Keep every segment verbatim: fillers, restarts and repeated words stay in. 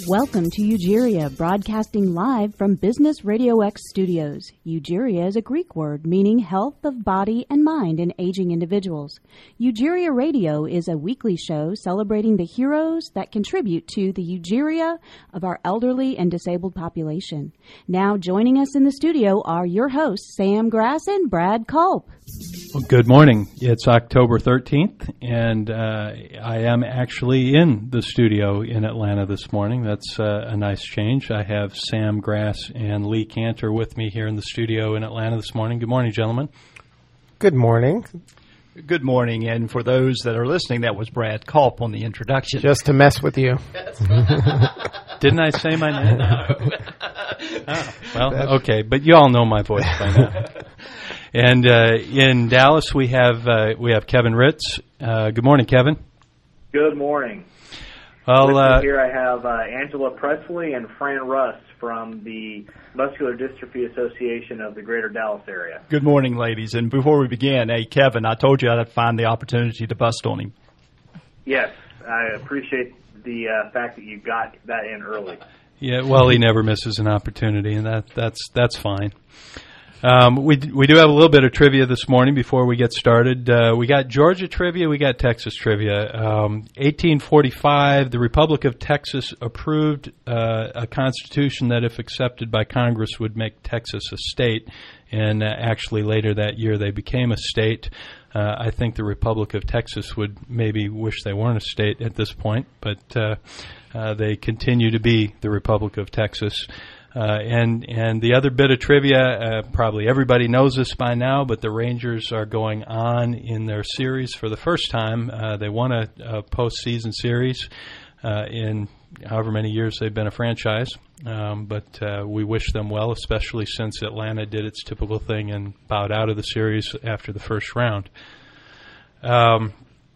Welcome to Eugeria, broadcasting live from Business Radio X studios. Eugeria is a Greek word meaning health of body and mind in aging individuals. Eugeria Radio is a weekly show celebrating the heroes that contribute to the eugeria of our elderly and disabled population. Now joining us in the studio are your hosts, Sam Grass and Brad Culp. Well, good morning. It's October thirteenth, and uh, I am actually in the studio in Atlanta this morning. That's uh, a nice change. I have Sam Grass and Lee Cantor with me here in the studio in Atlanta this morning. Good morning, gentlemen. Good morning. Good morning, and for those that are listening, that was Brad Culp on the introduction. Just to mess with you. Didn't I say my name? Oh, well, okay, but you all know my voice by now. And uh, in Dallas, we have uh, we have Kevin Ritz. Uh, good morning, Kevin. Good morning. Well, With uh, me here I have uh, Angela Presley and Fran Russ from the Muscular Dystrophy Association of the Greater Dallas area. Good morning, ladies. And before we begin, hey, Kevin, I told you I'd find the opportunity to bust on him. Yes, I appreciate the uh, fact that you got that in early. Yeah, well, he never misses an opportunity, and that that's that's fine. Um, we we do have a little bit of trivia this morning before we get started. Uh, we got Georgia trivia, we got Texas trivia. Um, eighteen forty-five, the Republic of Texas approved uh, a constitution that, if accepted by Congress, would make Texas a state. And uh, actually, later that year, they became a state. Uh, I think the Republic of Texas would maybe wish they weren't a state at this point, but uh, uh, they continue to be the Republic of Texas. Uh, and and the other bit of trivia, uh, probably everybody knows this by now, but the Rangers are going on in their series for the first time. Uh, they won a, a postseason series uh, in however many years they've been a franchise. Um, but uh, we wish them well, especially since Atlanta did its typical thing and bowed out of the series after the first round. Um,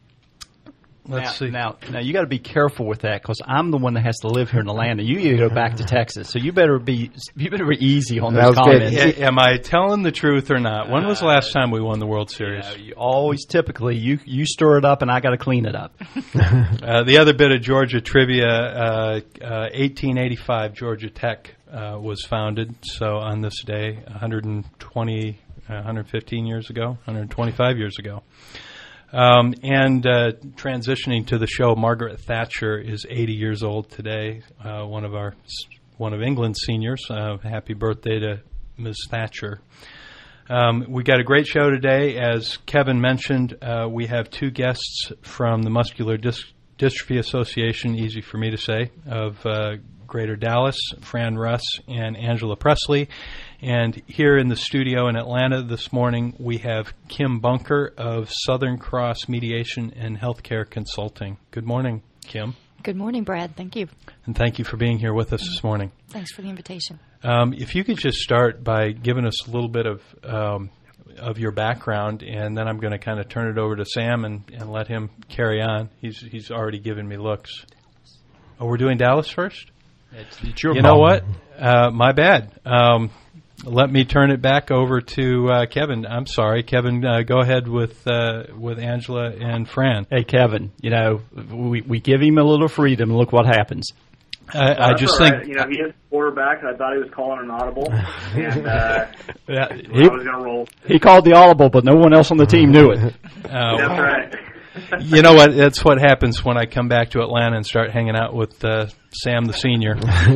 Let's now, see. Now, now you got to be careful with that because I'm the one that has to live here in Atlanta. You need to go back to Texas, so you better be you better be easy on those comments. A- am I telling the truth or not? When was the last time we won the World Series? You know, you always, typically, you you stir it up, and I got to clean it up. uh, the other bit of Georgia trivia: uh, uh, eighteen eighty-five, Georgia Tech uh, was founded. So on this day, one hundred twenty, uh, one hundred fifteen years ago, one hundred twenty-five years ago. Um, and uh, transitioning to the show, Margaret Thatcher is eighty years old today. Uh, one of our, one of England's seniors. Uh, happy birthday to Miz Thatcher. Um, we got a great show today. As Kevin mentioned, uh, we have two guests from the Muscular Dys- Dystrophy Association, easy for me to say, of uh, Greater Dallas, Fran Russ and Angela Presley. And here in the studio in Atlanta this morning, we have Kim Bunker of Southern Cross Mediation and Healthcare Consulting. Good morning, Kim. Good morning, Brad. Thank you. And thank you for being here with us this morning. Thanks for the invitation. Um, if you could just start by giving us a little bit of um, of your background, and then I'm going to kind of turn it over to Sam and, and let him carry on. He's he's already given me looks. Oh, we're doing Dallas first? It's, it's your you call. know what? Uh, my bad. Um, let me turn it back over to uh, Kevin. I'm sorry, Kevin. Uh, go ahead with uh, with Angela and Fran. Hey, Kevin. You know, we we give him a little freedom, and look what happens. I, Well, I just right. think you know he is quarterback. I thought he was calling an audible, and uh, Yeah, I he, was going to roll. he called the audible, but no one else on the team knew it. uh, That's right. you know what? That's what happens when I come back to Atlanta and start hanging out with uh, Sam the senior.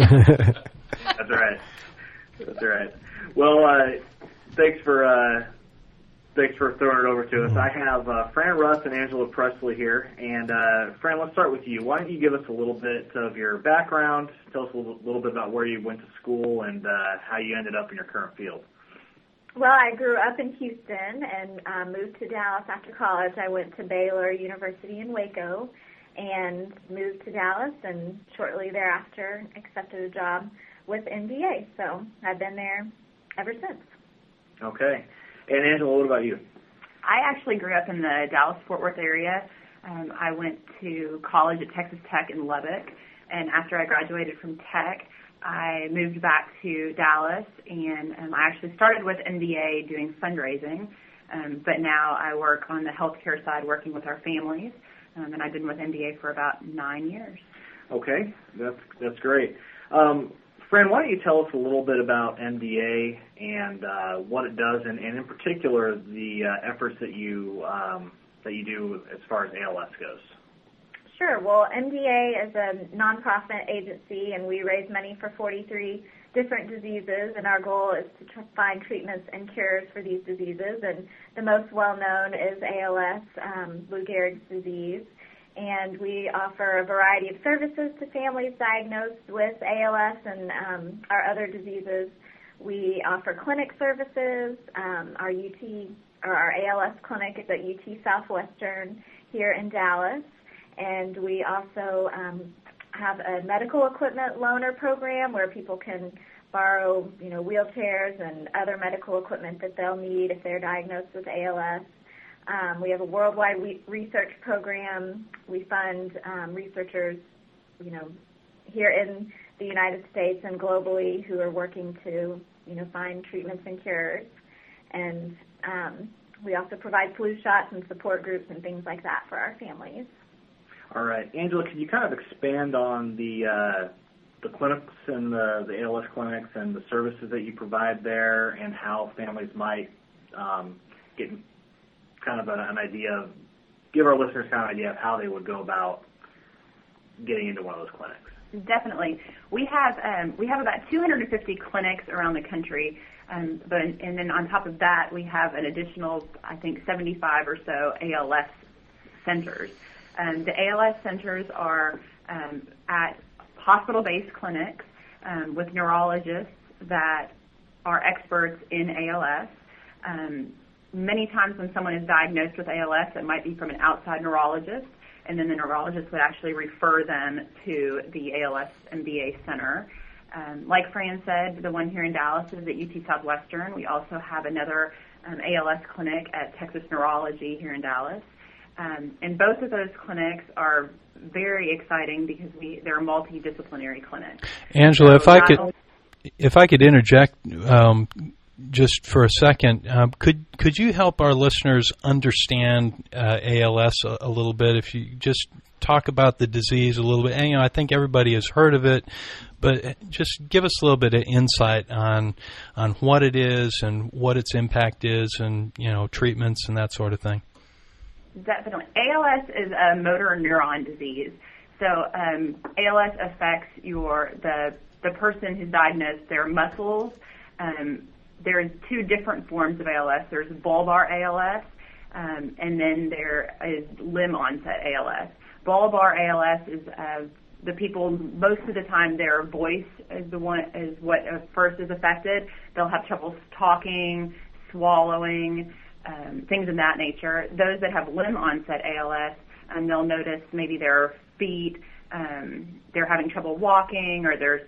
That's right. That's right. Well, uh, thanks for uh, thanks for throwing it over to us. I have uh, Fran Russ and Angela Presley here, and uh, Fran, let's start with you. Why don't you give us a little bit of your background? Tell us a little, little bit about where you went to school and uh, how you ended up in your current field. Well, I grew up in Houston and uh, moved to Dallas after college. I went to Baylor University in Waco and moved to Dallas, and shortly thereafter accepted a job with N D A. So I've been there ever since. Okay. And Angela, what about you? I actually grew up in the Dallas-Fort Worth area. Um, I went to college at Texas Tech in Lubbock, and after I graduated from Tech, I moved back to Dallas, and um, I actually started with N D A doing fundraising, um, but now I work on the healthcare side working with our families, um, and I've been with N D A for about nine years. Okay, that's that's great. Um, Fran, why don't you tell us a little bit about M D A and uh, what it does, and, and in particular the uh, efforts that you um, that you do as far as A L S goes? Sure. Well, M D A is a nonprofit agency, and we raise money for forty-three different diseases, and our goal is to tr- find treatments and cures for these diseases. And the most well-known is A L S, um, Lou Gehrig's disease. And we offer a variety of services to families diagnosed with A L S and um, our other diseases. We offer clinic services. Um, our U T or our A L S clinic is at U T Southwestern here in Dallas, and we also um, have a medical equipment loaner program where people can borrow, you know, wheelchairs and other medical equipment that they'll need if they're diagnosed with A L S. Um, we have a worldwide re- research program. We fund um, researchers, you know, here in the United States and globally who are working to, you know, find treatments and cures. And um, we also provide flu shots and support groups and things like that for our families. All right, Angela, can you kind of expand on the uh, the clinics and the, the A L S clinics and the services that you provide there, and how families might um, get kind of an idea of, give our listeners kind of an idea of how they would go about getting into one of those clinics? Definitely. We have um, we have about two hundred fifty clinics around the country, um, but and then on top of that, we have an additional, I think, seventy-five or so A L S centers. Um, the A L S centers are um, at hospital-based clinics um, with neurologists that are experts in A L S. Um, Many times when someone is diagnosed with A L S, it might be from an outside neurologist, and then the neurologist would actually refer them to the A L S M D A center. Um, like Fran said, the one here in Dallas is at U T Southwestern. We also have another um, A L S clinic at Texas Neurology here in Dallas. Um, and both of those clinics are very exciting because we they're multidisciplinary clinics. Angela, so if I could, only- if I could interject. Um, Just for a second, um, could could you help our listeners understand uh, A L S a, a little bit? If you just talk about the disease a little bit, and, you know, I think everybody has heard of it, but just give us a little bit of insight on on what it is and what its impact is, and you know, treatments and that sort of thing. Definitely, A L S is a motor neuron disease. So um, A L S affects your the the person who's diagnosed, their muscles. Um, There's two different forms of A L S. There's bulbar A L S, um, and then there is limb onset A L S. Bulbar A L S is uh, the people, most of the time their voice is the one is what first is affected. They'll have trouble talking, swallowing, um, things of that nature. Those that have limb onset A L S, um, they'll notice maybe their feet, um, they're having trouble walking, or they're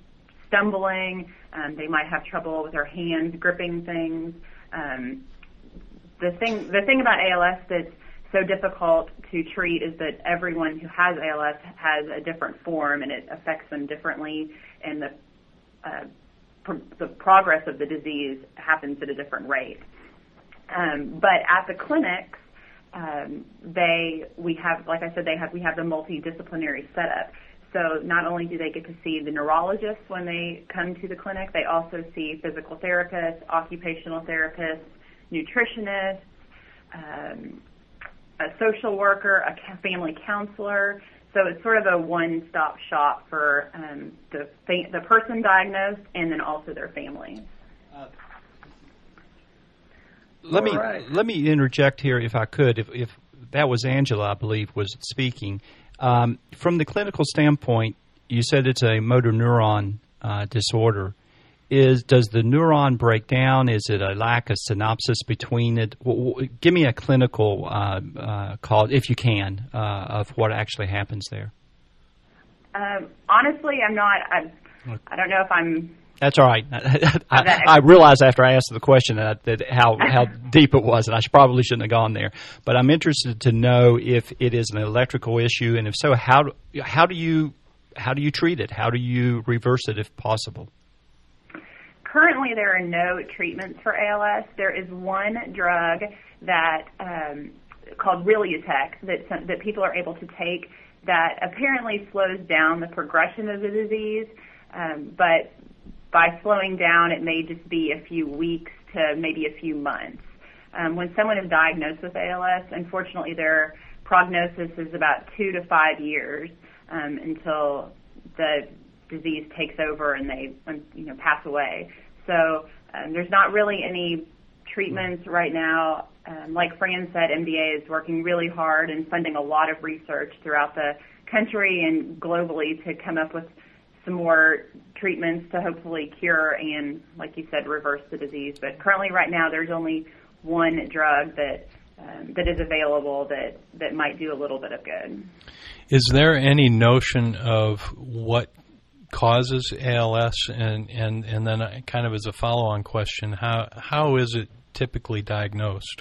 stumbling. Um, they might have trouble with their hands gripping things. Um, the thing, the thing about A L S that's so difficult to treat is that everyone who has A L S has a different form, and it affects them differently, and the uh, pr- the progress of the disease happens at a different rate. Um, but at the clinics, um, they we have, like I said, they have we have the multidisciplinary setup. So not only do they get to see the neurologists when they come to the clinic, they also see physical therapists, occupational therapists, nutritionists, um, a social worker, a family counselor. So it's sort of a one-stop shop for um, the fa- the person diagnosed and then also their family. Uh, let me right. let me interject here, if I could. If, if that was Angela, I believe, was speaking. Um, from the clinical standpoint, you said it's a motor neuron uh, disorder. Is does the neuron break down? Is it a lack of synapses between it? W- w- give me a clinical uh, uh, call, if you can, uh, of what actually happens there. Um, honestly, I'm not. I, I don't know if I'm. That's all right. I, I realized after I asked the question that, that how how deep it was, and I should, probably shouldn't have gone there. But I'm interested to know if it is an electrical issue, and if so, how how do you how do you treat it? How do you reverse it if possible? Currently, there are no treatments for A L S. There is one drug that um, called Reliotech that that people are able to take that apparently slows down the progression of the disease, um, but by slowing down, it may just be a few weeks to maybe a few months. Um, when someone is diagnosed with A L S, unfortunately, their prognosis is about two to five years um, until the disease takes over and they, you know, pass away. So um, there's not really any treatments right now. Um, like Fran said, M D A is working really hard and funding a lot of research throughout the country and globally to come up with some more treatments to hopefully cure and, like you said, reverse the disease. But currently right now there's only one drug that um, that is available that, that might do a little bit of good. Is there any notion of what causes A L S? And, and, and then kind of as a follow-on question, how how is it typically diagnosed?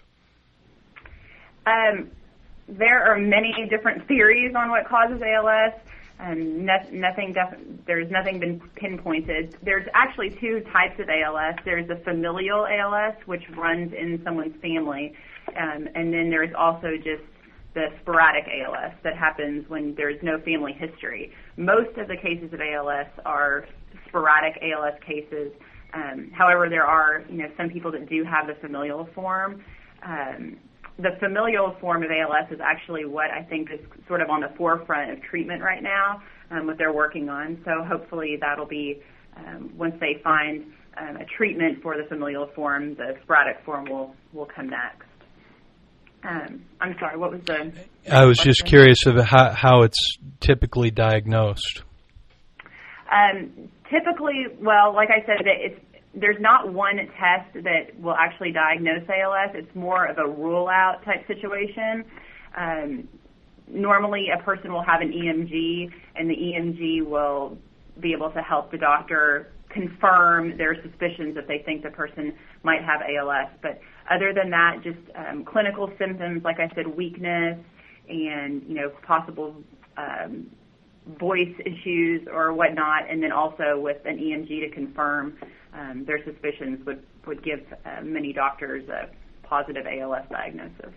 Um, there are many different theories on what causes A L S. Um, no, nothing def- there's nothing been pinpointed. There's actually two types of A L S. There's the familial A L S, which runs in someone's family, um, and then there's also just the sporadic A L S that happens when there's no family history. Most of the cases of A L S are sporadic A L S cases. Um, however, there are, you know, some people that do have the familial form. Um, the familial form of A L S is actually what I think is sort of on the forefront of treatment right now, um, what they're working on. So hopefully that'll be, um, once they find um, a treatment for the familial form, the sporadic form will, will come next. Um, I'm sorry, what was the... I was question? just curious of how, how it's typically diagnosed. Um, typically, well, like I said, it's there's not one test that will actually diagnose A L S. It's more of a rule-out type situation. Um, normally, a person will have an E M G, and the E M G will be able to help the doctor confirm their suspicions that they think the person might have A L S. But other than that, just um, clinical symptoms, like I said, weakness and, you know, possible um, voice issues or whatnot, and then also with an E M G to confirm um, their suspicions would, would give uh, many doctors a positive A L S diagnosis.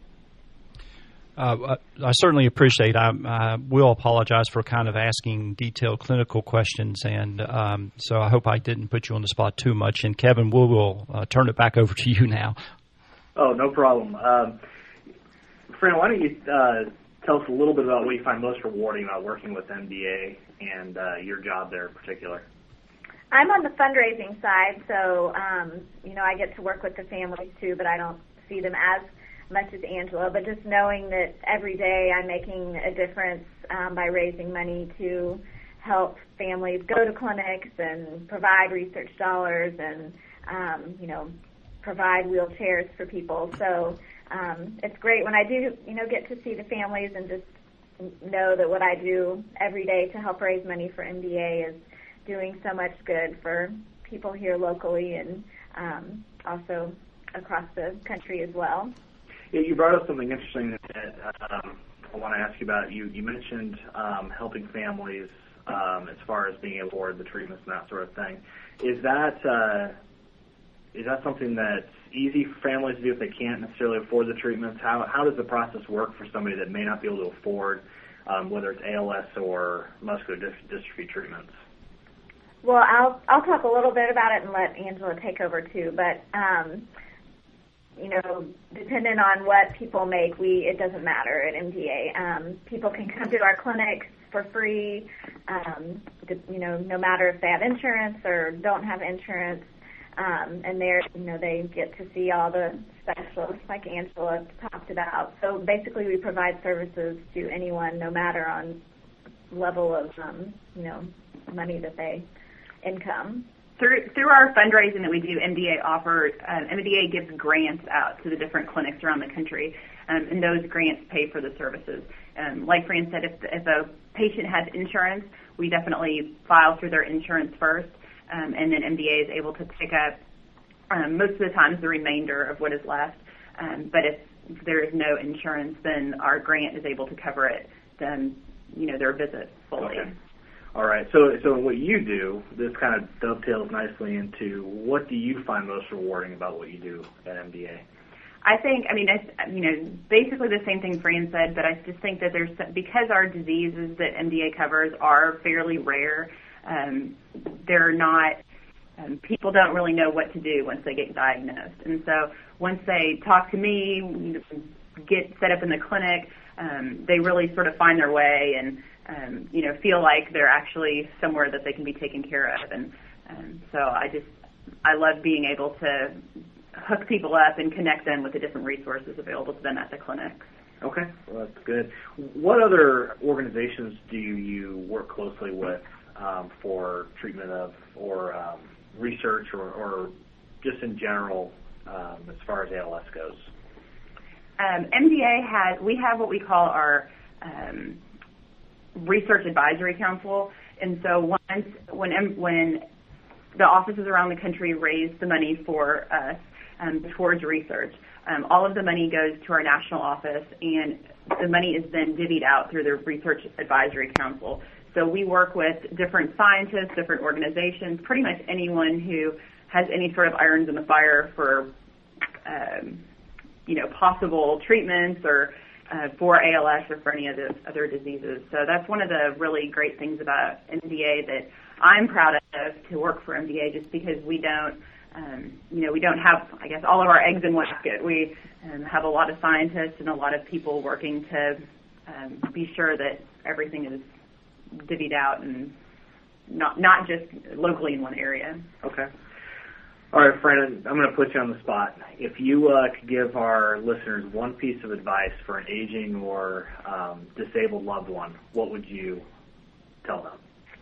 Uh, I certainly appreciate. I, I will apologize for kind of asking detailed clinical questions, and um, so I hope I didn't put you on the spot too much. And Kevin, we'll, we'll uh, turn it back over to you now. Oh, no problem. Um, Fran, why don't you uh, tell us a little bit about what you find most rewarding about working with M D A and uh, your job there in particular? I'm on the fundraising side, so, um, you know, I get to work with the families too, but I don't see them as much as Angela, but just knowing that every day I'm making a difference um, by raising money to help families go to clinics and provide research dollars and, um, you know, provide wheelchairs for people. So um, it's great when I do, you know, get to see the families and just know that what I do every day to help raise money for M D A is doing so much good for people here locally and um, also across the country as well. Yeah, you brought up something interesting that um, I want to ask you about. You, you mentioned um, helping families um, as far as being able to afford the treatments and that sort of thing. Is that uh, is that something that's easy for families to do if they can't necessarily afford the treatments? How how does the process work for somebody that may not be able to afford, um, whether it's A L S or muscular dystrophy treatments? Well, I'll I'll talk a little bit about it and let Angela take over too. But um, you know, depending on what people make, we it doesn't matter at M D A. Um, people can come to our clinics for free. Um, you know, no matter if they have insurance or don't have insurance, um, and they're you know they get to see all the specialists like Angela talked about. So basically, we provide services to anyone, no matter on level of um, you know money that they income. Through through our fundraising that we do, M D A offers, um, M D A gives grants out to the different clinics around the country, um, and those grants pay for the services. Um, like Fran said, if, if a patient has insurance, we definitely file through their insurance first, um, and then M D A is able to pick up um, most of the times the remainder of what is left. Um, but if there is no insurance, then our grant is able to cover it, then, you know, their visit fully. Okay. All right, so so what you do, this kind of dovetails nicely into what do you find most rewarding about what you do at M D A? I think, I mean, I, you know, basically the same thing Fran said, but I just think that there's, because our diseases that M D A covers are fairly rare, um, they're not, um, people don't really know what to do once they get diagnosed. And so once they talk to me, get set up in the clinic, um, they really sort of find their way and, um, you know, feel like they're actually somewhere that they can be taken care of. And um, so I just, I love being able to hook people up and connect them with the different resources available to them at the clinics. Okay, well, that's good. What other organizations do you work closely with um, for treatment of or um, research or, or just in general um, as far as A L S goes? Um, M D A has, we have what we call our um, Research Advisory Council, and so once, when, when the offices around the country raise the money for us um, towards research, um, all of the money goes to our national office, and the money is then divvied out through the Research Advisory Council. So we work with different scientists, different organizations, pretty much anyone who has any sort of irons in the fire for um, you know, possible treatments or uh, for A L S or for any of the other diseases. So that's one of the really great things about M D A that I'm proud of, to work for M D A, just because we don't, um, you know, we don't have, I guess, all of our eggs in one basket. We um, have a lot of scientists and a lot of people working to um, be sure that everything is divvied out and not not just locally in one area. Okay. All right, Fran, I'm going to put you on the spot. If you uh, could give our listeners one piece of advice for an aging or um, disabled loved one, what would you tell them?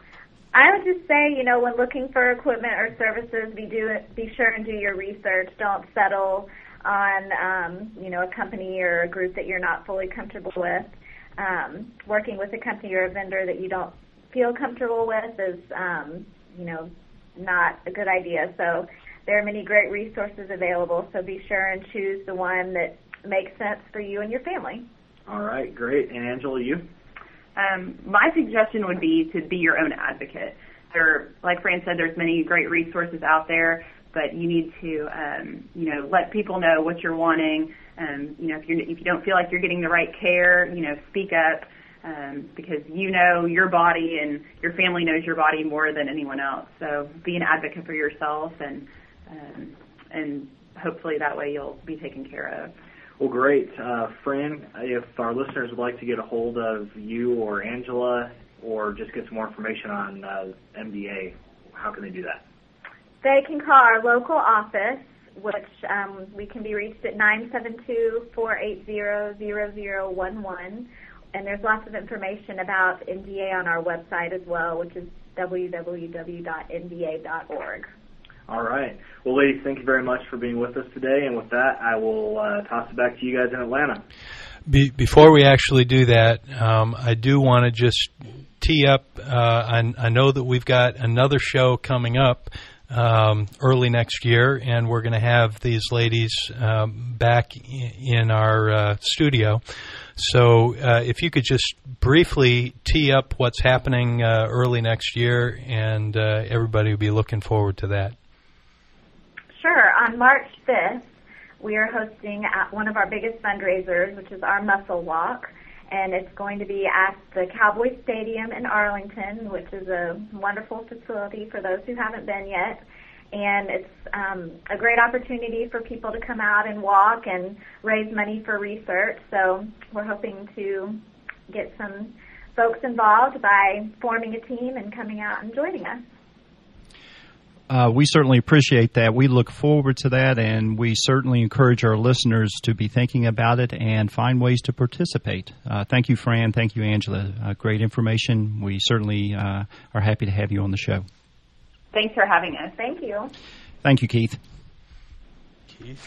I would just say, you know, when looking for equipment or services, be do be sure and do your research. Don't settle on, um, you know, a company or a group that you're not fully comfortable with. Um, working with a company or a vendor that you don't feel comfortable with is, um, you know, not a good idea. So there are many great resources available, so be sure and choose the one that makes sense for you and your family. All right, great. And Angela, you? Um, my suggestion would be to be your own advocate. There, like Fran said, there's many great resources out there, but you need to, um, you know, let people know what you're wanting. Um, you know, if you if you don't feel like you're getting the right care, you know, speak up, um, because you know your body and your family knows your body more than anyone else. So be an advocate for yourself, and um, and hopefully that way you'll be taken care of. Well, great. Uh, Fran, if our listeners would like to get a hold of you or Angela or just get some more information on uh, M D A, how can they do that? They can call our local office, which um, we can be reached at nine seven two, four eight zero, zero zero one one. And there's lots of information about M D A on our website as well, which is w w w dot m d a dot org. All right. Well, ladies, thank you very much for being with us today. And with that, I will uh, toss it back to you guys in Atlanta. Be- before we actually do that, um, I do want to just tee up. Uh, I, I know that we've got another show coming up um, early next year, and we're going to have these ladies um, back in, in our uh, studio. So uh, if you could just briefly tee up what's happening uh, early next year, and uh, everybody will be looking forward to that. Sure. On March fifth, we are hosting at one of our biggest fundraisers, which is our Muscle Walk, and it's going to be at the Cowboy Stadium in Arlington, which is a wonderful facility for those who haven't been yet. And it's um, a great opportunity for people to come out and walk and raise money for research. So we're hoping to get some folks involved by forming a team and coming out and joining us. Uh, we certainly appreciate that. We look forward to that, and we certainly encourage our listeners to be thinking about it and find ways to participate. Uh, thank you, Fran. Thank you, Angela. Uh, great information. We certainly uh, are happy to have you on the show. Thanks for having us. Thank you. Thank you, Keith. Keith?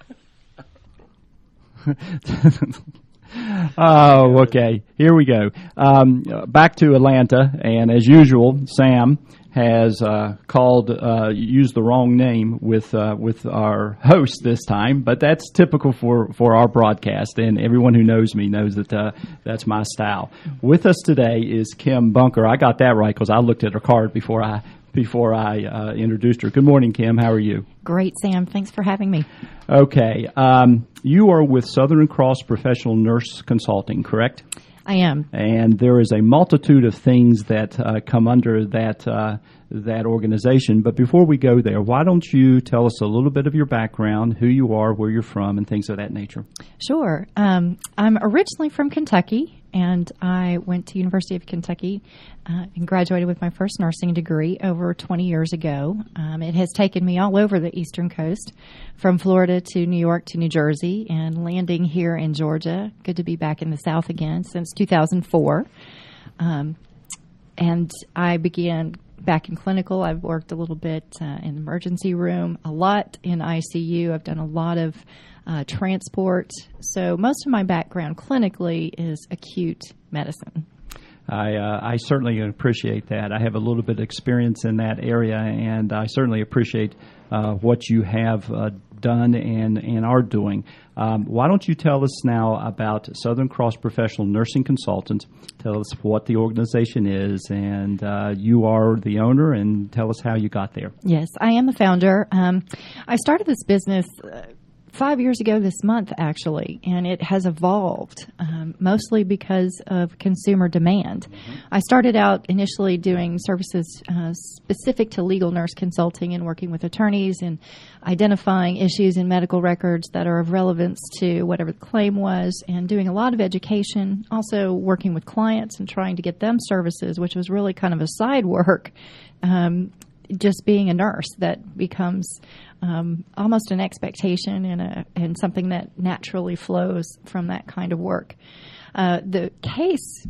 Oh, okay. Here we go. Um, back to Atlanta, and as usual, Sam has uh, called, uh, used the wrong name with uh, with our host this time, but that's typical for, for our broadcast, and everyone who knows me knows that uh, that's my style. With us today is Kim Bunker. I got that right because I looked at her card before I before I uh, introduced her. Good morning, Kim. How are you? Great, Sam. Thanks for having me. Okay. Um, you are with Southern Cross Professional Nurse Consulting, correct? I am. And there is a multitude of things that uh, come under that uh, that organization. But before we go there, why don't you tell us a little bit of your background, who you are, where you're from, and things of that nature? Sure. Um, I'm originally from Kentucky, and I went to University of Kentucky uh, and graduated with my first nursing degree over twenty years ago. Um, it has taken me all over the Eastern Coast, from Florida to New York to New Jersey, and landing here in Georgia. Good to be back in the South again since two thousand four. Um, and I began back in clinical. I've worked a little bit uh, in the emergency room, a lot in I C U. I've done a lot of uh, transport. So most of my background clinically is acute medicine. I, uh, I certainly appreciate that. I have a little bit of experience in that area, and I certainly appreciate uh, what you have uh, done and, and are doing. Um, why don't you tell us now about Southern Cross Professional Nursing Consultants? Tell us what the organization is, and uh, you are the owner, and tell us how you got there. Yes, I am the founder. Um, I started this business uh, five years ago this month, actually, and it has evolved, um, mostly because of consumer demand. Mm-hmm. I started out initially doing services uh, specific to legal nurse consulting and working with attorneys and identifying issues in medical records that are of relevance to whatever the claim was, and doing a lot of education, also working with clients and trying to get them services, which was really kind of a side work. Um, just being a nurse that becomes um, almost an expectation and, a, and something that naturally flows from that kind of work. Uh, the case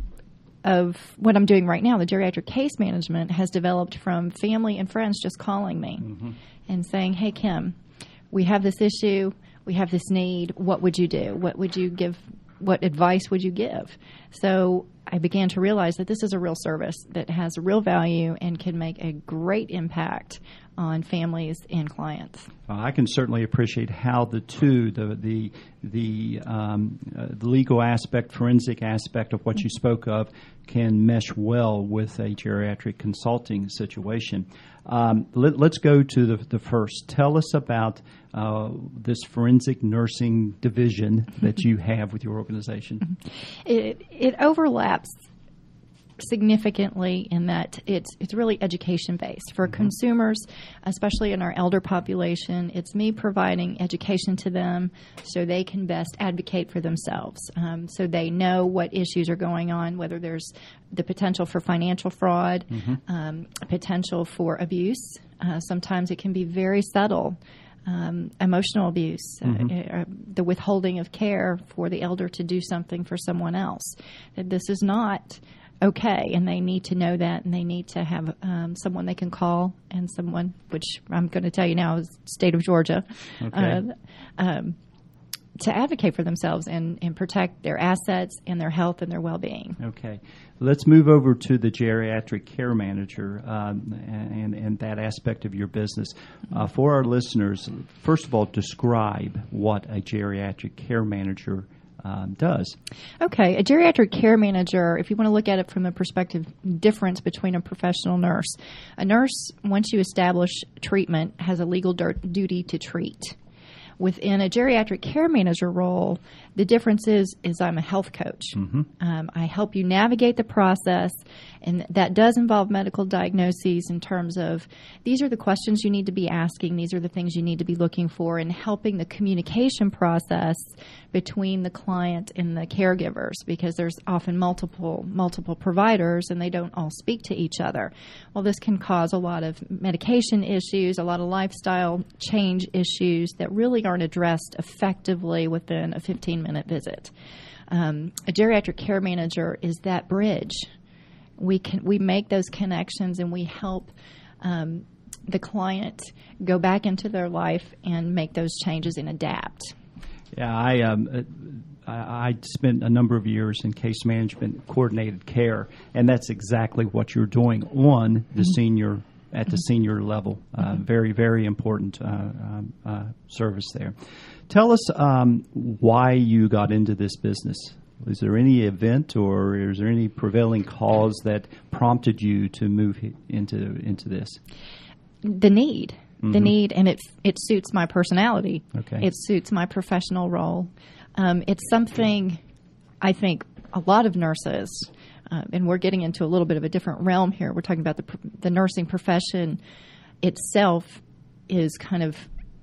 of what I'm doing right now, the geriatric case management, has developed from family and friends just calling me mm-hmm. and saying, hey, Kim, we have this issue, we have this need, what would you do? What would you give? What advice would you give? So I began to realize that this is a real service that has a real value and can make a great impact on families and clients. Uh, I can certainly appreciate how the two, the the the, um, uh, the legal aspect, forensic aspect of what you spoke of, can mesh well with a geriatric consulting situation. Um, let, let's go to the, the first. Tell us about uh, this forensic nursing division that you have with your organization. It, it overlaps significantly in that it's it's really education based for mm-hmm. consumers, especially in our elder population. It's me providing education to them so they can best advocate for themselves, um, so they know what issues are going on, whether there's the potential for financial fraud, mm-hmm. um, potential for abuse. Uh, sometimes it can be very subtle. Um, emotional abuse, mm-hmm. uh, uh, the withholding of care for the elder to do something for someone else. That this is not okay, and they need to know that, and they need to have um, someone they can call, and someone, which I'm going to tell you now is state of Georgia, okay. uh, um, to advocate for themselves and, and protect their assets and their health and their well-being. Okay. Let's move over to the geriatric care manager um, and, and that aspect of your business. Uh, for our listeners, first of all, describe what a geriatric care manager Um, does. Okay. A geriatric care manager, if you want to look at it from the perspective difference between a professional nurse, a nurse, once you establish treatment, has a legal dur- duty to treat. Within a geriatric care manager role, the difference is, is I'm a health coach. Mm-hmm. Um, I help you navigate the process, and that does involve medical diagnoses in terms of these are the questions you need to be asking, these are the things you need to be looking for, and helping the communication process between the client and the caregivers, because there's often multiple multiple providers and they don't all speak to each other. Well, this can cause a lot of medication issues, a lot of lifestyle change issues that really aren't addressed effectively within a fifteen-minute visit. Um, a geriatric care manager is that bridge. We can we make those connections, and we help um, the client go back into their life and make those changes and adapt. Yeah, I um, I, I spent a number of years in case management, coordinated care, and that's exactly what you're doing on the mm-hmm. senior at the senior level. Uh, mm-hmm. Very, very important uh, um, uh, service there. Tell us um, why you got into this business. Is there any event or is there any prevailing cause that prompted you to move into into this? The need. mm-hmm. the need, and it it suits my personality. Okay. It suits my professional role. Um, it's something I think a lot of nurses, uh, and we're getting into a little bit of a different realm here. We're talking about the the nursing profession itself is kind of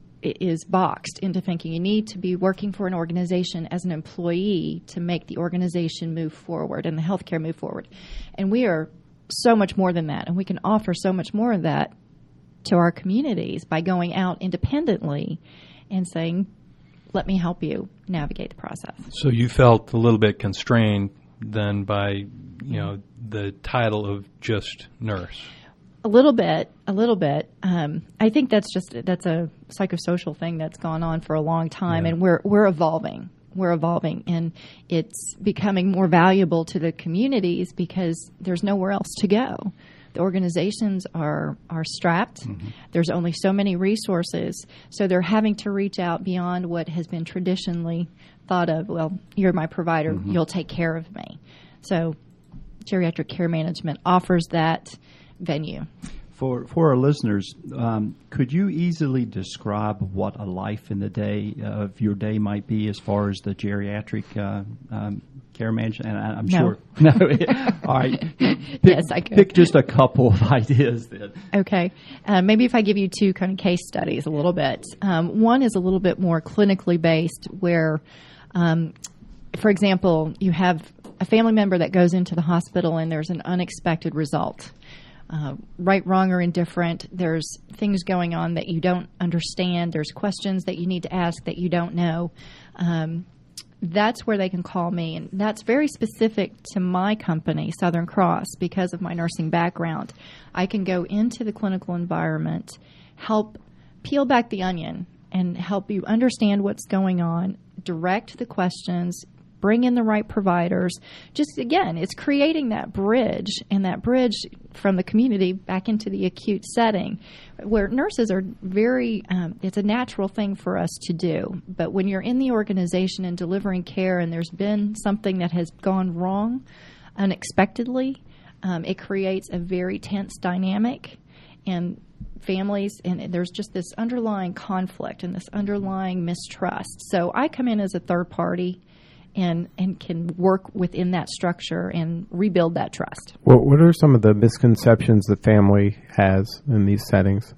is boxed into thinking you need to be working for an organization as an employee to make the organization move forward and the healthcare move forward. And we are so much more than that, and we can offer so much more of that to our communities by going out independently and saying, let me help you navigate the process. So you felt a little bit constrained then by, you know, the title of just nurse. A little bit, a little bit. Um, I think that's just that's a psychosocial thing that's gone on for a long time, yeah. and we're we're evolving. We're evolving, and it's becoming more valuable to the communities because there's nowhere else to go. The organizations are are strapped. Mm-hmm. There's only so many resources, so they're having to reach out beyond what has been traditionally thought of. Well, you're my provider; mm-hmm. you'll take care of me. So, geriatric care management offers that venue. For for our listeners, um, could you easily describe what a life in the day uh, of your day might be as far as the geriatric uh, um, care management? And I, I'm no. sure. No. All right. Pick, yes, I could. Pick just a couple of ideas then. Okay. Uh, maybe if I give you two kind of case studies a little bit. Um, one is a little bit more clinically based where, um, for example, you have a family member that goes into the hospital and there's an unexpected result. Uh, right, wrong, or indifferent. There's things going on that you don't understand. There's questions that you need to ask that you don't know. Um, that's where they can call me. And that's very specific to my company, Southern Cross, because of my nursing background. I can go into the clinical environment, help peel back the onion, and help you understand what's going on, direct the questions, bring in the right providers. Just, again, it's creating that bridge, and that bridge from the community back into the acute setting where nurses are very, um, it's a natural thing for us to do. But when you're in the organization and delivering care and there's been something that has gone wrong unexpectedly, um, it creates a very tense dynamic, and families, and there's just this underlying conflict and this underlying mistrust. So I come in as a third party and and can work within that structure and rebuild that trust. Well, what are some of the misconceptions the family has in these settings?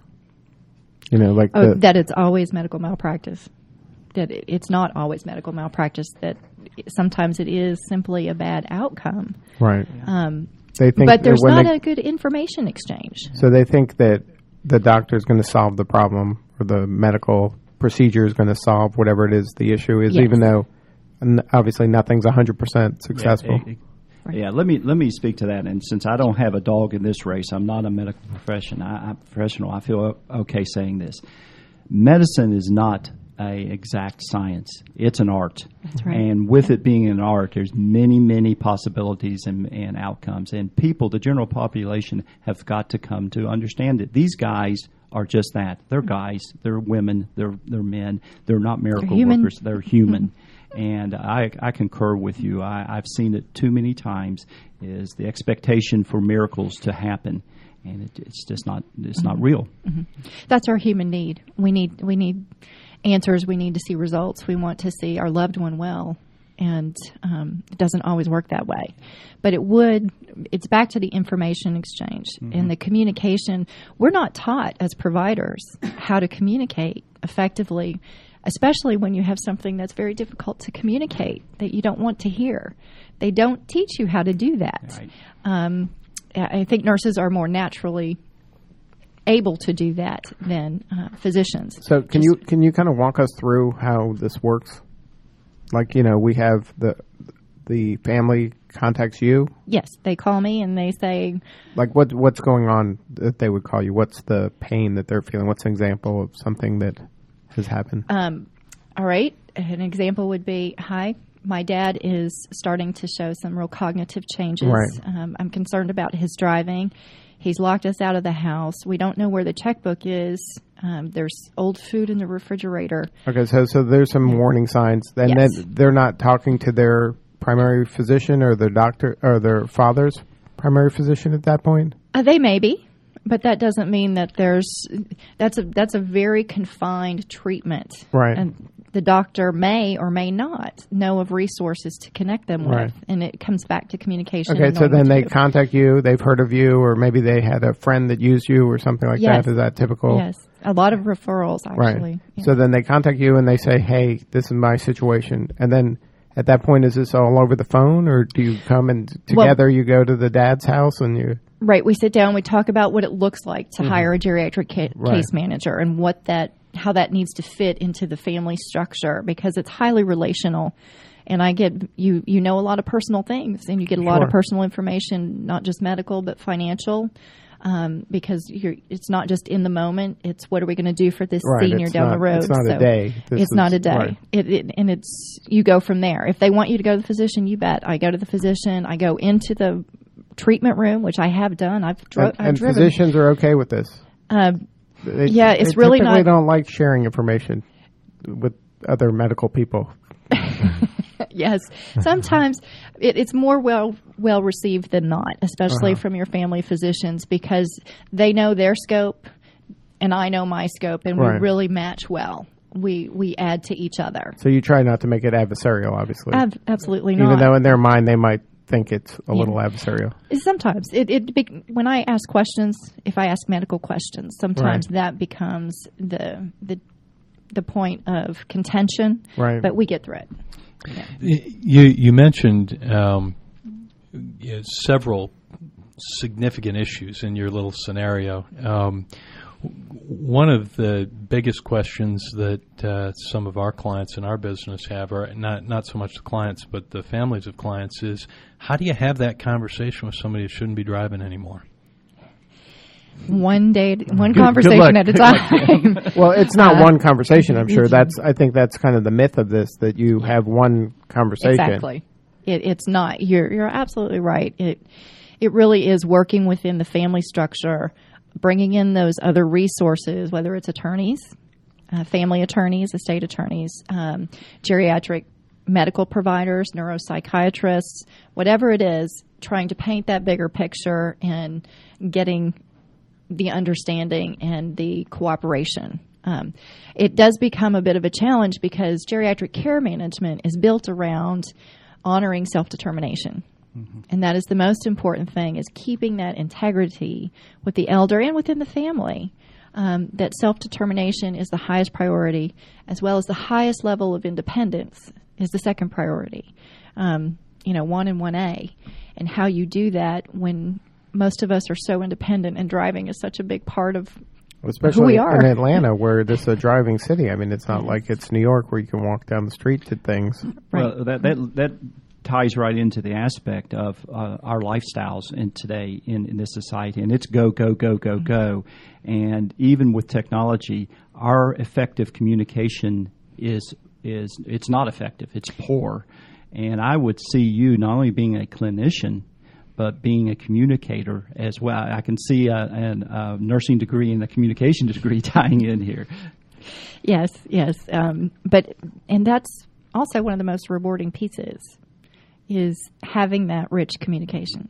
You know, like oh, the that it's always medical malpractice. That it, it's not always medical malpractice. That sometimes it is simply a bad outcome. Right. Um, they think, but there's not they, a good information exchange. So they think that the doctor is going to solve the problem, or the medical procedure is going to solve whatever it is the issue is, yes. even though obviously nothing's one hundred percent successful. Yeah, right. yeah, let me let me speak to that. And since I don't have a dog in this race, I'm not a medical profession. I, I'm professional. I feel okay saying this. Medicine is not a exact science. It's an art. That's right. And with it being an art, there's many, many possibilities and, and outcomes. And people, the general population, have got to come to understand it. These guys are just that. They're guys. They're women. They're they're men. They're not miracle they're workers. They're human. And I, I concur with you. I, I've seen it too many times. Is the expectation for miracles to happen, and it, it's just not. It's mm-hmm. not real. Mm-hmm. That's our human need. We need we need answers. We need to see results. We want to see our loved one well, and um, it doesn't always work that way. But it would. It's back to the information exchange mm-hmm. and the communication. We're not taught as providers how to communicate effectively, especially when you have something that's very difficult to communicate that you don't want to hear. They don't teach you how to do that. Right. Um, I think nurses are more naturally able to do that than uh, physicians. So can Just, you can you kind of walk us through how this works? Like, you know, we have the the family contacts you? Yes, they call me and they say... Like, what what's going on that they would call you? What's the pain that they're feeling? What's an example of something that has happened? Um, all right. An example would be, hi, my dad is starting to show some real cognitive changes. Right. Um, I'm concerned about his driving. He's locked us out of the house. We don't know where the checkbook is. Um, there's old food in the refrigerator. Okay, so so there's some yeah. warning signs. And yes. then they're not talking to their primary physician or their doctor or their father's primary physician at that point? Uh, they may be. But that doesn't mean that there's that's a that's a very confined treatment, right? And the doctor may or may not know of resources to connect them with, right. and it comes back to communication. Okay, so then they contact you. They've heard of you, or maybe they had a friend that used you, or something like yes. that. Is that typical? Yes, a lot of referrals actually. Right. Yeah. So then they contact you and they say, "Hey, this is my situation," and then. At that point, is this all over the phone, or do you come and together well, you go to the dad's house and you? Right, we sit down, we talk about what it looks like to mm-hmm. hire a geriatric ca- right. case manager and what that, how that needs to fit into the family structure, because it's highly relational. And I get you, you know, a lot of personal things, and you get a lot sure. of personal information, not just medical but financial. Um, because you're, it's not just in the moment. It's what are we going to do for this right, senior down not, the road. It's not so a day. This it's is, not a day. Right. It, it, and it's you go from there. If they want you to go to the physician, you bet. I go to the physician. I go into the treatment room, which I have done. I've, dro- and, I've and driven. physicians are okay with this. Um, they, yeah, it's they really typically not. Don't like sharing information with other medical people. Yes, sometimes it, it's more well well received than not, especially uh-huh. from your family physicians, because they know their scope and I know my scope, and right. we really match well. We we add to each other. So you try not to make it adversarial, obviously. Ab- absolutely not. Even though in their mind they might think it's a yeah. little adversarial. Sometimes it, it when I ask questions, if I ask medical questions, sometimes right. that becomes the the the point of contention. Right. But we get through it. Yeah. You you mentioned um, you know, several significant issues in your little scenario. Um, one of the biggest questions that uh, some of our clients in our business have, or not not so much the clients, but the families of clients, is how do you have that conversation with somebody who shouldn't be driving anymore? One day, one good, conversation good at a time. Well, it's not uh, one conversation. I'm sure that's. I think that's kind of the myth of this, that you have one conversation. Exactly. It, it's not. You're you're absolutely right. It it really is working within the family structure, bringing in those other resources, whether it's attorneys, uh, family attorneys, estate attorneys, um, geriatric medical providers, neuropsychiatrists, whatever it is, trying to paint that bigger picture and getting the understanding and the cooperation. Um, it does become a bit of a challenge because geriatric care management is built around honoring self-determination. Mm-hmm. And that is the most important thing, is keeping that integrity with the elder and within the family, um, that self-determination is the highest priority, as well as the highest level of independence is the second priority. Um, you know, one and one A. And how you do that when most of us are so independent, and driving is such a big part of Especially who we are. in Atlanta, where this is a driving city. I mean, it's not like it's New York where you can walk down the street to things. Right. Well, that, that that ties right into the aspect of uh, our lifestyles in today in, in this society, and it's go, go, go, go, mm-hmm. go. And even with technology, our effective communication is is it's not effective. It's poor. And I would see you not only being a clinician, but being a communicator as well. I can see a, a, a nursing degree and a communication degree tying in here. Yes, yes. Um, but and that's also one of the most rewarding pieces, is having that rich communication.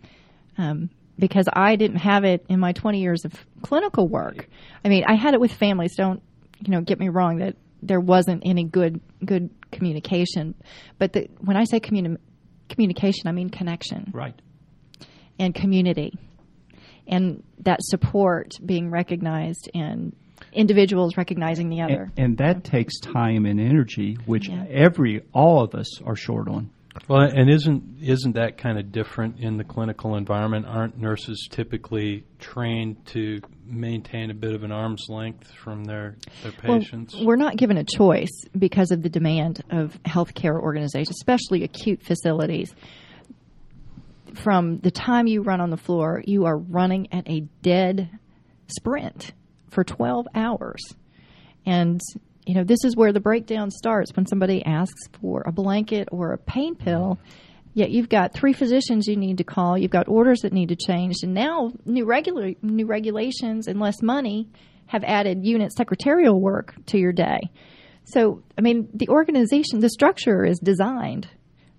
Um, because I didn't have it in my twenty years of clinical work. I mean, I had it with families. Don't, you know, get me wrong, that there wasn't any good good communication. But the, when I say communi- communication, I mean connection. Right. And community. And that support being recognized, and individuals recognizing the other. And, and that takes time and energy, which yeah. every all of us are short on. Well, and isn't isn't that kind of different in the clinical environment? Aren't nurses typically trained to maintain a bit of an arm's length from their, their patients? Well, we're not given a choice because of the demand of healthcare organizations, especially acute facilities. From the time you run on the floor, you are running at a dead sprint for twelve hours. And, you know, this is where the breakdown starts, when somebody asks for a blanket or a pain pill, yet you've got three physicians you need to call, you've got orders that need to change, and now new regular new regulations and less money have added unit secretarial work to your day. So, I mean, the organization, the structure is designed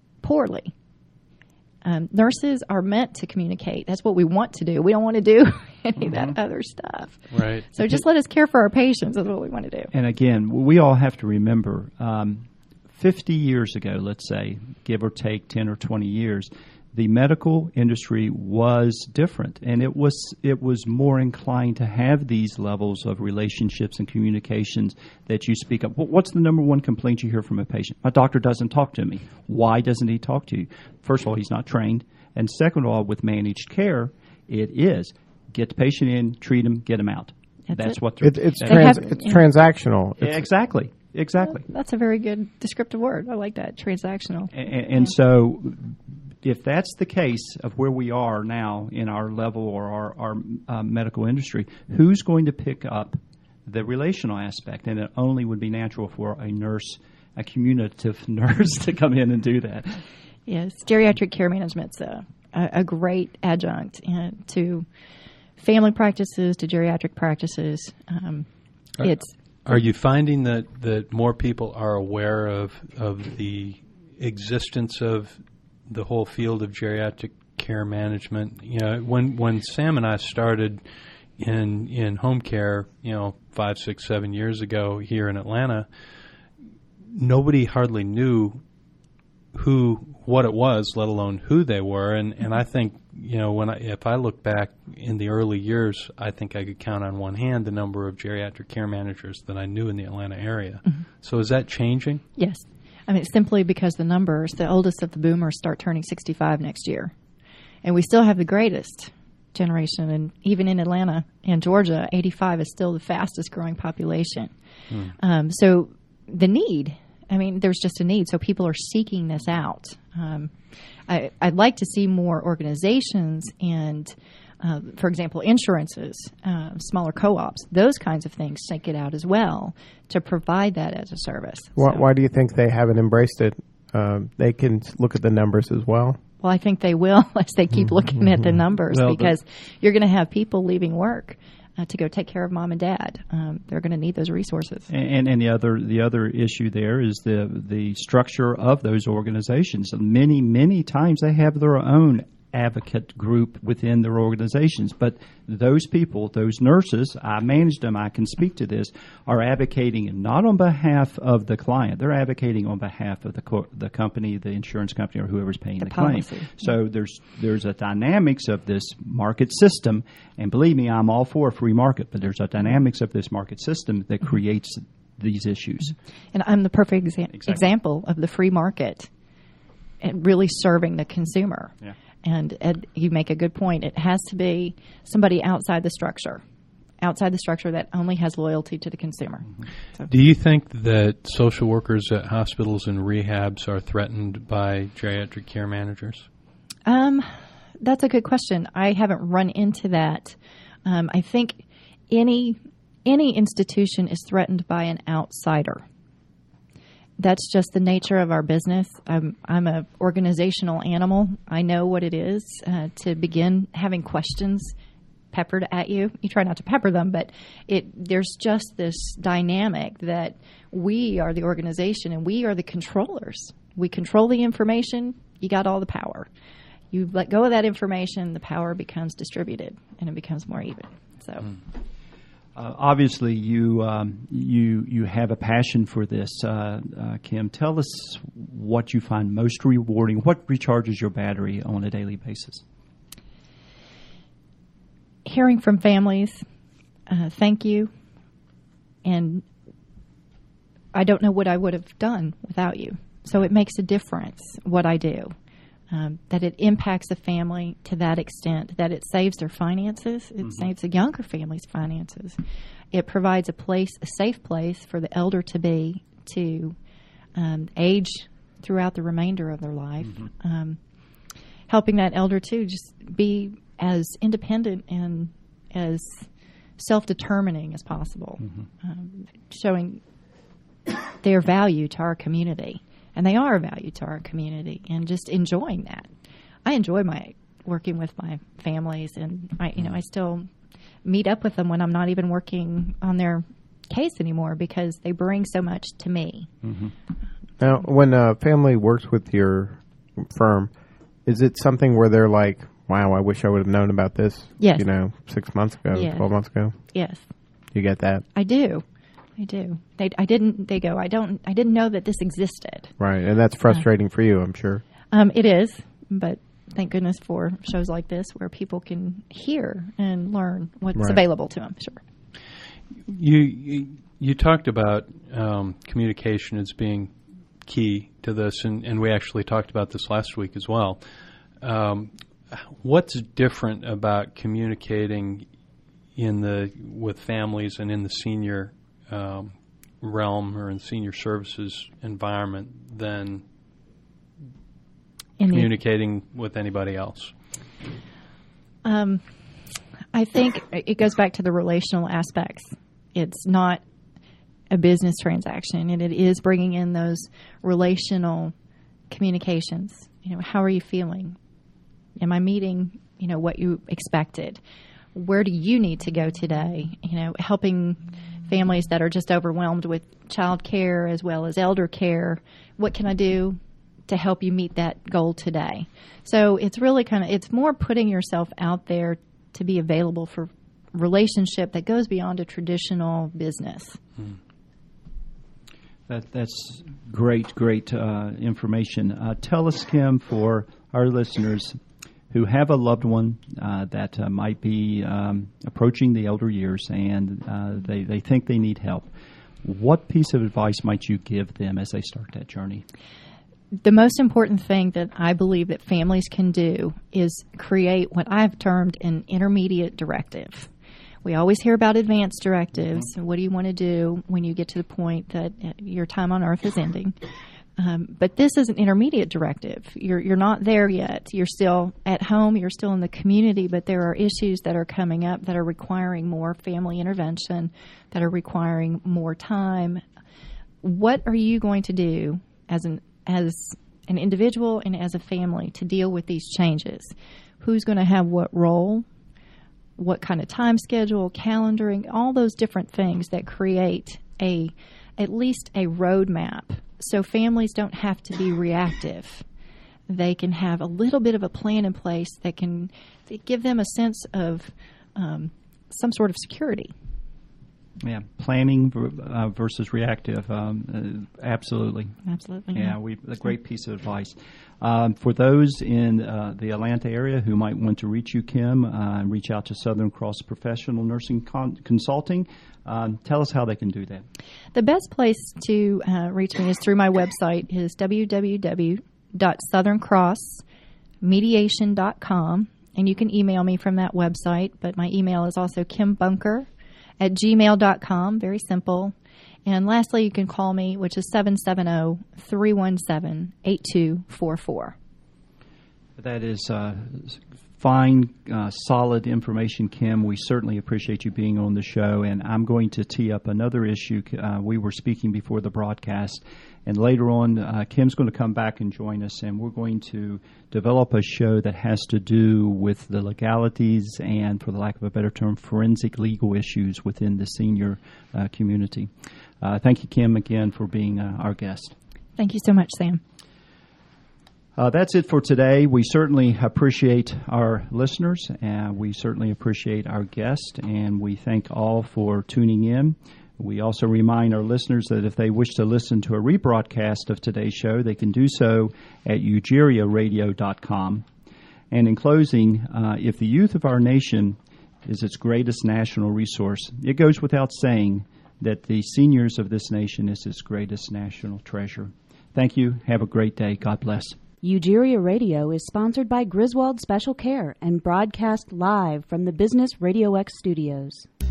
poorly. Um, nurses are meant to communicate. That's what we want to do. We don't want to do any Mm-hmm. of that other stuff. Right. So just let us care for our patients is what we want to do. And again, we all have to remember, um, fifty years ago, let's say, give or take ten or twenty years, the medical industry was different, and it was it was more inclined to have these levels of relationships and communications that you speak of. What's the number one complaint you hear from a patient? My doctor doesn't talk to me. Why doesn't he talk to you? First of all, he's not trained, and second of all, with managed care, it is get the patient in, treat him, get him out. That's That's it. what It, it's They trans, have- it's yeah. transactional. It's, exactly exactly. That's a very good descriptive word. I like that, transactional. And, and so, if that's the case of where we are now in our level or our, our uh, medical industry, who's going to pick up the relational aspect? And it only would be natural for a nurse, a communicative nurse, to come in and do that. Yes, geriatric care management's a, a, a great adjunct uh, to family practices, to geriatric practices. Um, Are- it's Are you finding that, that more people are aware of of the existence of the whole field of geriatric care management? You know, when when Sam and I started in in home care, you know, five, six, seven years ago here in Atlanta, nobody hardly knew who what it was, let alone who they were. And, and I think, you know, when I, if I look back in the early years, I think I could count on one hand the number of geriatric care managers that I knew in the Atlanta area. Mm-hmm. So is that changing? Yes. I mean, simply because the numbers, the oldest of the boomers start turning sixty-five next year. And we still have the greatest generation. And even in Atlanta and Georgia, eighty-five is still the fastest growing population. Hmm. Um, so the need, I mean, there's just a need. So people are seeking this out. Um, I, I'd like to see more organizations and, uh, for example, insurances, uh, smaller co-ops, those kinds of things seek it out as well to provide that as a service. Why, so. why do you think they haven't embraced it? Um, they can look at the numbers as well. Well, I think they will as they keep looking at the numbers well, because you're going to have people leaving work uh, to go take care of mom and dad. Um, they're going to need those resources. And, and the other the other issue there is the the structure of those organizations. Many many times they have their own advocate group within their organizations, but those people, those nurses, I manage them, I can speak to this, are advocating not on behalf of the client, they're advocating on behalf of the co- the company, the insurance company, or whoever's paying the, the claim. policy. So there's there's a dynamics of this market system, and believe me, I'm all for a free market, but there's a dynamics of this market system that creates these issues. And I'm the perfect exa- Exactly. example of the free market and really serving the consumer. Yeah. And Ed, you make a good point. It has to be somebody outside the structure, outside the structure that only has loyalty to the consumer. Mm-hmm. So. Do you think that social workers at hospitals and rehabs are threatened by geriatric care managers? Um, that's a good question. I haven't run into that. Um, I think any any institution is threatened by an outsider. That's just the nature of our business. I'm I'm a organizational animal. I know what it is uh, to begin having questions peppered at you. You try not to pepper them, but it there's just this dynamic that we are the organization and we are the controllers. We control the information. You got all the power. You let go of that information, the power becomes distributed and it becomes more even. So. Mm. Uh, obviously, you um, you you have a passion for this, uh, uh, Kim. Tell us what you find most rewarding. What recharges your battery on a daily basis? Hearing from families, uh, thank you, and I don't know what I would have done without you. So it makes a difference what I do. Um, that it impacts a family to that extent, that it saves their finances, it mm-hmm. saves a younger family's finances. It provides a place, a safe place for the elder to be, to um, age throughout the remainder of their life. Mm-hmm. Um, helping that elder, too, just be as independent and as self-determining as possible. Mm-hmm. Um, showing their value to our community. And they are a value to our community, and just enjoying that. I enjoy my working with my families, and I, you know, I still meet up with them when I'm not even working on their case anymore because they bring so much to me. Mm-hmm. Now, when a family works with your firm, is it something where they're like, wow, I wish I would have known about this, yes. you know, six months ago, yes. twelve months ago? Yes. You get that? I do. I do. They, I didn't, they go, I don't, I didn't know that this existed. Right. And that's frustrating uh, for you, I'm sure. Um, it is, but thank goodness for shows like this where people can hear and learn what's right. available to them. Sure. You, you, you talked about um, communication as being key to this, and, and we actually talked about this last week as well. Um, what's different about communicating in the with families and in the senior um, realm or in the senior services environment than in communicating the, with anybody else? Um, I think it goes back to the relational aspects. It's not a business transaction, and it is bringing in those relational communications. You know, how are you feeling? Am I meeting, you know, what you expected? Where do you need to go today? You know, helping families that are just overwhelmed with child care as well as elder care. What can I do to help you meet that goal today? So it's really kind of, it's more putting yourself out there to be available for relationship that goes beyond a traditional business. Hmm. That, that's great, great uh, information. Uh, tell us, Kim, for our listeners who have a loved one uh, that uh, might be um, approaching the elder years and uh, they, they think they need help, what piece of advice might you give them as they start that journey? The most important thing that I believe that families can do is create what I've termed an intermediate directive. We always hear about advanced directives. Mm-hmm. What do you want to do when you get to the point that your time on earth is ending? Um, but this is an intermediate directive. You're you're not there yet. You're still at home. You're still in the community, but there are issues that are coming up that are requiring more family intervention, that are requiring more time. What are you going to do as an as an individual and as a family to deal with these changes? Who's going to have what role? What kind of time schedule, calendaring, all those different things that create a at least a roadmap so families don't have to be reactive. They can have a little bit of a plan in place that can give them a sense of um, some sort of security. Yeah, planning uh, versus reactive. Um, uh, absolutely. Absolutely. Yeah, we a great piece of advice. Um, for those in uh, the Atlanta area who might want to reach you, Kim, uh, and reach out to Southern Cross Professional Nursing Con- Consulting, um, tell us how they can do that. The best place to uh, reach me is through my website is w w w dot southern cross mediation dot com, and you can email me from that website, but my email is also kimbunker at gmail dot com, very simple. And lastly, you can call me, which is seven seven zero, three one seven, eight two four four. That is uh, fine, uh, solid information, Kim. We certainly appreciate you being on the show. And I'm going to tee up another issue. Uh, we were speaking before the broadcast. And later on, uh, Kim's going to come back and join us, and we're going to develop a show that has to do with the legalities and, for the lack of a better term, forensic legal issues within the senior uh, community. Uh, thank you, Kim, again for being uh, our guest. Thank you so much, Sam. Uh, that's it for today. We certainly appreciate our listeners, and we certainly appreciate our guest, and we thank all for tuning in. We also remind our listeners that if they wish to listen to a rebroadcast of today's show, they can do so at ugeria radio dot com. And in closing, uh, if the youth of our nation is its greatest national resource, it goes without saying that the seniors of this nation is its greatest national treasure. Thank you. Have a great day. God bless. Ugeria Radio is sponsored by Griswold Special Care and broadcast live from the Business Radio X studios.